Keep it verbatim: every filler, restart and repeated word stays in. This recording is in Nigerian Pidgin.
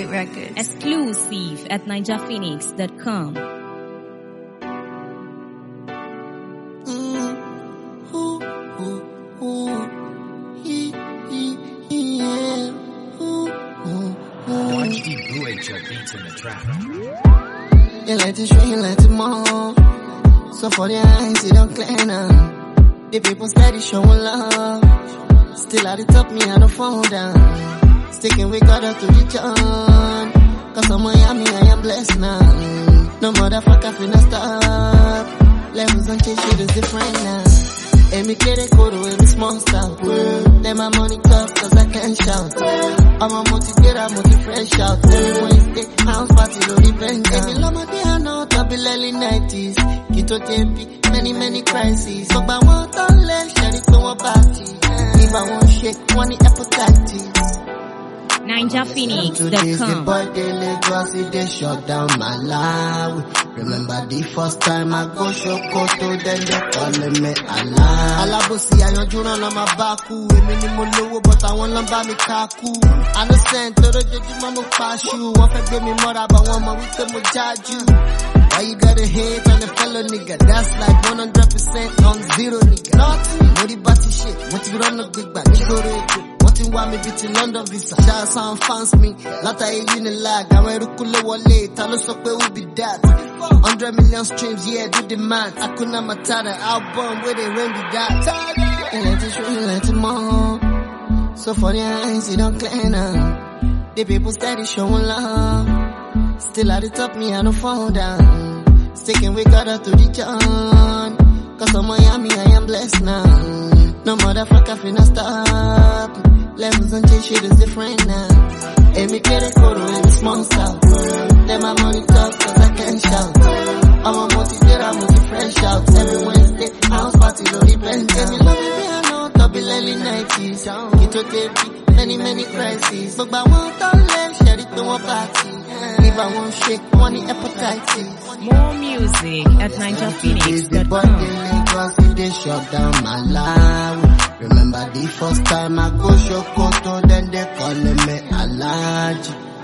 Sweet Records. Exclusive at ninja phoenix dot com. Watch the Blue H O beats in the trap. You like to show, you like to more. So for the eyes, you don't clear now. The people steady showing love. Still at the top, me, I don't fall down. Sticking with God up to the John. Cause I'm Miami, I am blessed now. No motherfucker finna stop. Levels and change, shit is different now. And me get it go to every small stop. Let my money talk cause I can shout. I'm a motivator, I'm fresh out. Every Wednesday, house party, no depend. And you love my day, I know, top in early nineties. Kito Tempi, many, many crises. So I want to let share it to a party. If I want shake, want the hepatitis. ninja phoenix dot Today's the com. birthday, Lagos, they shut down Malawi. Remember the first time I go Shokoto, then they calling me Allah. Alabosi, I don't join on my baku. We minimum low, but I want to buy me kaku. Understand, to the judge, mama pass you. One for give me more, but one more week to judge you. Why you gotta hate on the fellow nigga? That's like one hundred percent on zero nigga. Nothing, no the batty shit. What you run a good back, you go to it. What you want me beat in London visa? Shout sound fans me. Lata a unilag. I'm a rukule wale. Talo sokwe will be that. Hundred million streams, yeah, do the math. Akuna Matata album where they rain be that. You let it show, you let it more. So for the eyes, you don't clear now. The people steady showing love. Still at the top, me, I don't fall down. Sticking with God up to the John. Cause I'm Miami, I am blessed now. No motherfucker finna stop. Levels and change, shit is different now. And me get it go to any small stop. Let my money talk cause I can shout. I'm a motivator, I'm a fresh out. Every Wednesday, house party, no depend. And me love it, I know, top in early nineties. Kito Tempi, many, many crises. But I want to let share it to a party. If I want shake, want the hepatitis. More music at ninja phoenix dot com. Lagos, they shut down Malawi. Remember the first time I go Shokoto, then they calling me Alaji.